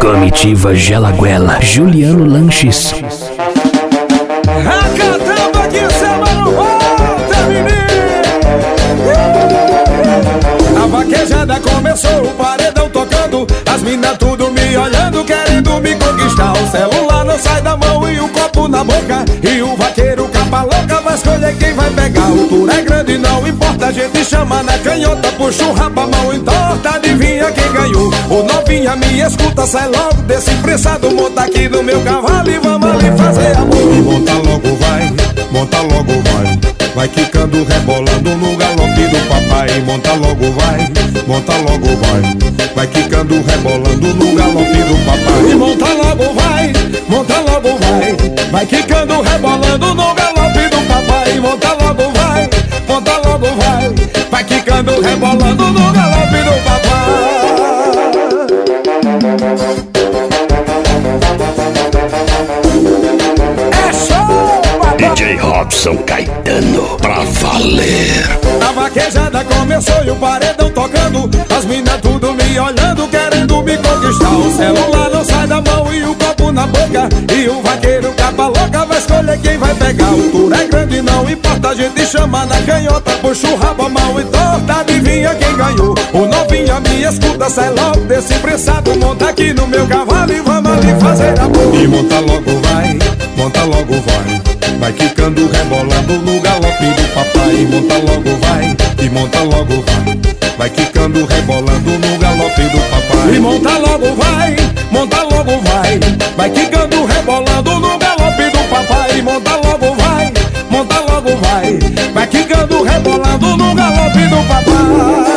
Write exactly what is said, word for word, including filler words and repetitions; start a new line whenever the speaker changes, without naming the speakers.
Comitiva Gelaguela, Juliano Lanches.
A caramba que cê não volta, menino. A vaquejada começou, o paredão tocando, as minas tudo me olhando, querendo me conquistar. O celular não sai da mão e o copo na boca, e o vaqueiro capa louca vai escolher quem vai pegar. O tour é grande, não importa, a gente chama na canhota, puxa o rabo, a mão entorta, adivinha quem ganhou. O novinha me escuta, sai logo desse pressado, monta aqui no meu cavalo e vamos ali fazer amor.
E monta logo vai, monta logo vai, vai quicando, rebolando no galope do papai. Monta logo vai, monta logo vai, vai quicando, rebolando no galope do papai.
E monta logo vai, monta logo vai, vai quicando, rebolando no galope do papai. Monta logo vai, monta logo vai, vai quicando, rebolando no galope do papai. É show, papai.
D J Robson Caetano, pra valer.
A vaquejada começou e o paredão tocando, as minas tudo me olhando, querendo me conquistar. O celular não sai da mão e o copo na boca, e o vaqueiro capa louca vai escolher quem vai pegar. O tour é grande, não importa, a gente chama na canhota, puxa o rabo, a mão e torta, adivinha quem ganhou. O novinha me escuta, sai logo desse pressado, monta aqui no meu cavalo e vamos ali fazer amor.
E monta logo vai, monta logo vai, vai quicando, rebolando no galope do papai. Monta logo vai, e monta logo vai, vai quicando, rebolando no galope do papai.
E monta logo vai, monta logo vai, vai quicando, rebolando no galope do papai. Monta logo vai, monta logo vai, vai quicando, rebolando no galope do papai.